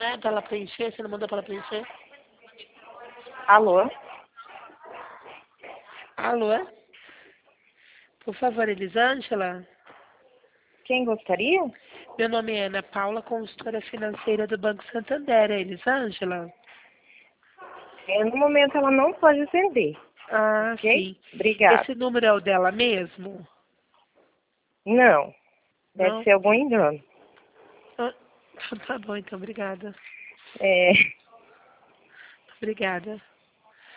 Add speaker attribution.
Speaker 1: É pra ela preencher? Você não mandou pra ela preencher?
Speaker 2: Alô?
Speaker 1: Alô? Por favor, Elisângela?
Speaker 2: Quem gostaria?
Speaker 1: Meu nome é Ana Paula, consultora financeira do Banco Santander. É Elisângela?
Speaker 2: No momento ela não pode atender,
Speaker 1: Ah,
Speaker 2: ok?
Speaker 1: sim.
Speaker 2: Obrigada.
Speaker 1: Esse número é o dela mesmo?
Speaker 2: Não, deve
Speaker 1: Não?
Speaker 2: ser algum engano.
Speaker 1: Ah, tá bom, então. Obrigada.
Speaker 2: É,
Speaker 1: Obrigada.